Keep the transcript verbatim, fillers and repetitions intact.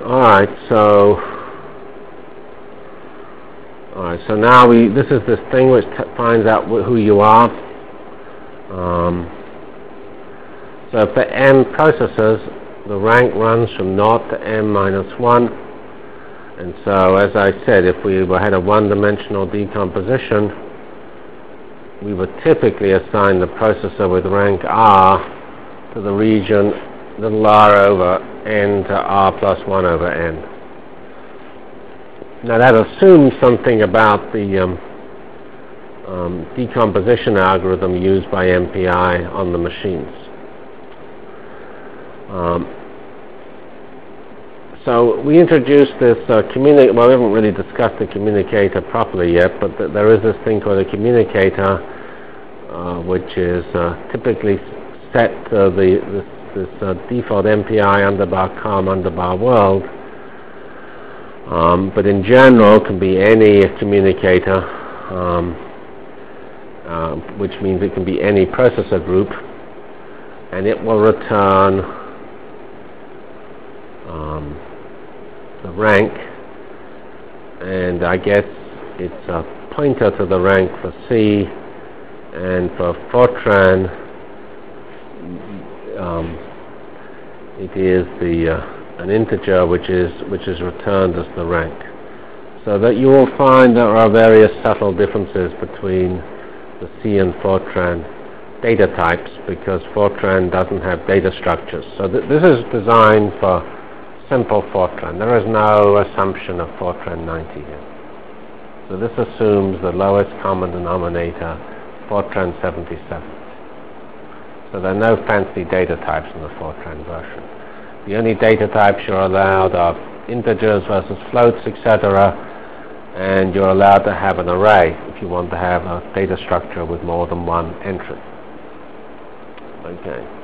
Alright, so Alright, so now we, this is this thing which t finds out wh who you are. Um, so for m processes, the rank runs from naught to m minus one. And so, as I said, if we had a one-dimensional decomposition, we would typically assign the processor with rank r to the region little r over n to r plus one over n. Now that assumes something about the um, um, decomposition algorithm used by M P I on the machines. Um, so we introduced this uh, communicator. Well, we haven't really discussed the communicator properly yet, but th there is this thing called a communicator, uh, which is uh, typically set to the this, this uh, default M P I underbar com underbar world. Um, but in general, it can be any communicator, um, uh, which means it can be any processor group, and it will return um, the rank, and I guess it's a pointer to the rank for C, and for Fortran, um, it is the uh, an integer which is which is returned as the rank. So that you will find there are various subtle differences between the C and Fortran data types, because Fortran doesn't have data structures. So th this is designed for simple Fortran. There is no assumption of Fortran ninety here. So this assumes the lowest common denominator, Fortran seventy-seven. So there are no fancy data types in the Fortran version. The only data types you're allowed are integers versus floats, et cetera, and you're allowed to have an array if you want to have a data structure with more than one entry. Okay.